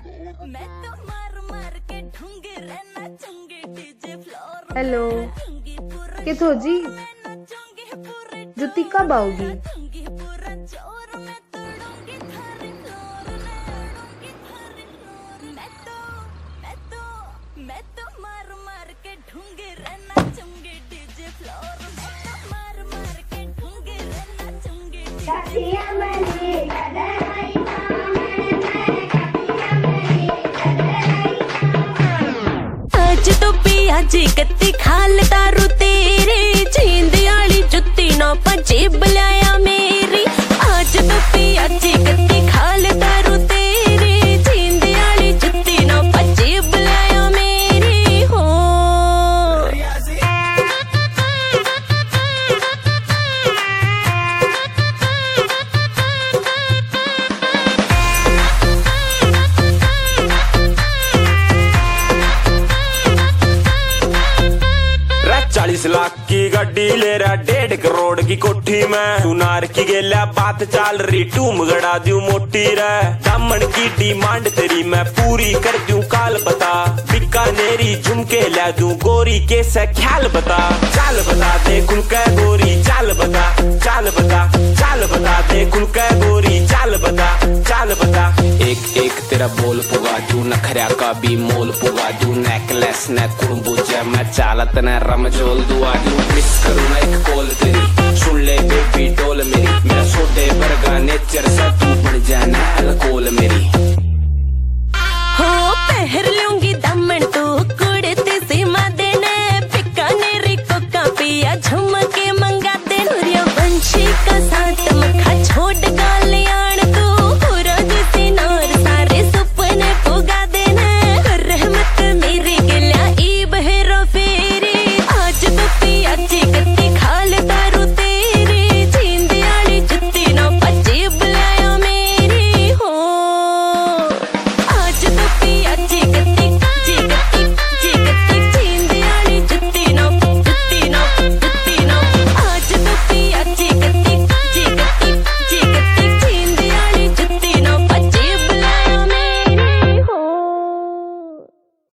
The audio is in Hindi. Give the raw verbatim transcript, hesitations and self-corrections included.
हेलो कित हो जी, जुत्ती कब आओगी? आज तो पिया जी कत्ती खाल तारू तेरे, जींद आली जुत्ती ना पंजेब लाया मेरी। आज तो पिया जी कत्ती खाल तारू तेरे, जींद आली जुत्ती ना पंजेब लाया मेरी। हो चालीस लाख की गाड़ी ले रहा, डेढ़ करोड़ की कोठी में सुनार की गेला बात चाल रही, टूम गड़ा दू मोटी रे। दामन की डिमांड तेरी मैं पूरी कर दूं काल बता, बीकानेरी झुमके ला दूं गोरी के से ख्याल बता। चाल बता दे खुल के गोरी, चाल बता चाल बता चाल बता दे खुल के गोरी, चाल बता चाल बता। एक एक तेरा बोल पुगा दूं, नखरा का भी मोल पुगा दूं, नेकलेस ने कुड़बुजा मैं चालत ने रमजोल दुआ दूं। मिस करूं ना एक कॉल तेरी, सुन ले बेबी डोल मेरी, मेरा सोडे बरगा नेचर सा तू बन जाना अल्कोहल मेरी। हो पहर लूंगी दामन तो कुड़ते सीमा देने, बीकानेरी को का पिया झुम